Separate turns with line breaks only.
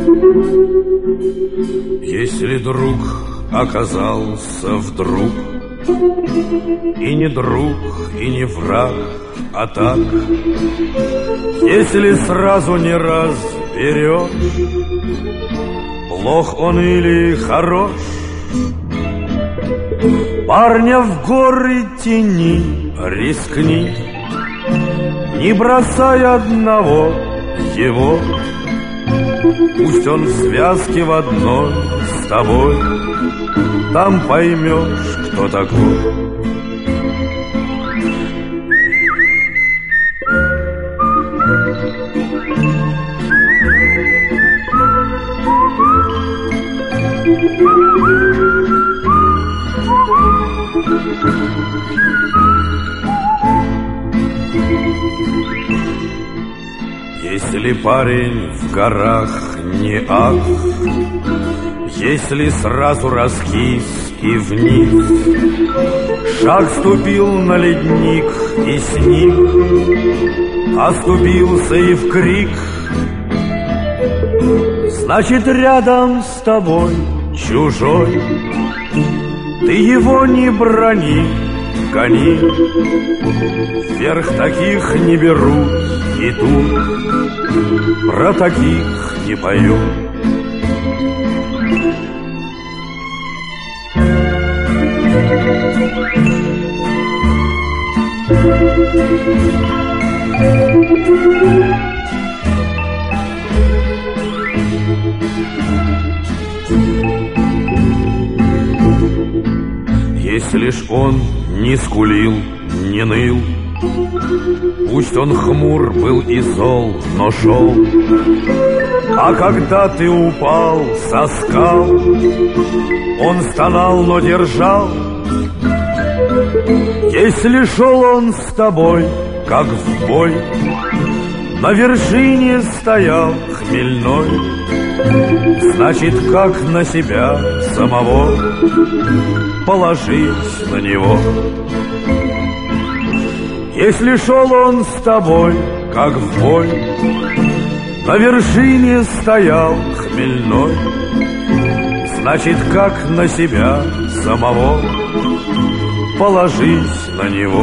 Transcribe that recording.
Если друг оказался вдруг, и не друг, и не враг, а так, если сразу не разберешь, плох он или хорош, парня в горы тяни, рискни, не бросай одного его. Пусть он в связке в одной с тобой, там поймешь, кто такой. Если парень в горах не ах, если сразу раскис и вниз, шаг ступил на ледник и сник, оступился и в крик, значит, рядом с тобой чужой, ты его не брони, гони, вверх таких не берут, и тут про таких не поют. Если ж он не скулил, не ныл, пусть он хмур был и зол, но шел. А когда ты упал со скал, он стонал, но держал. Если шел он с тобой, как в бой, на вершине стоял хмельной, значит, как на себя самого, положись на него. Если шел он с тобой, как в бой, на вершине стоял хмельной, значит, как на себя самого, положись на него.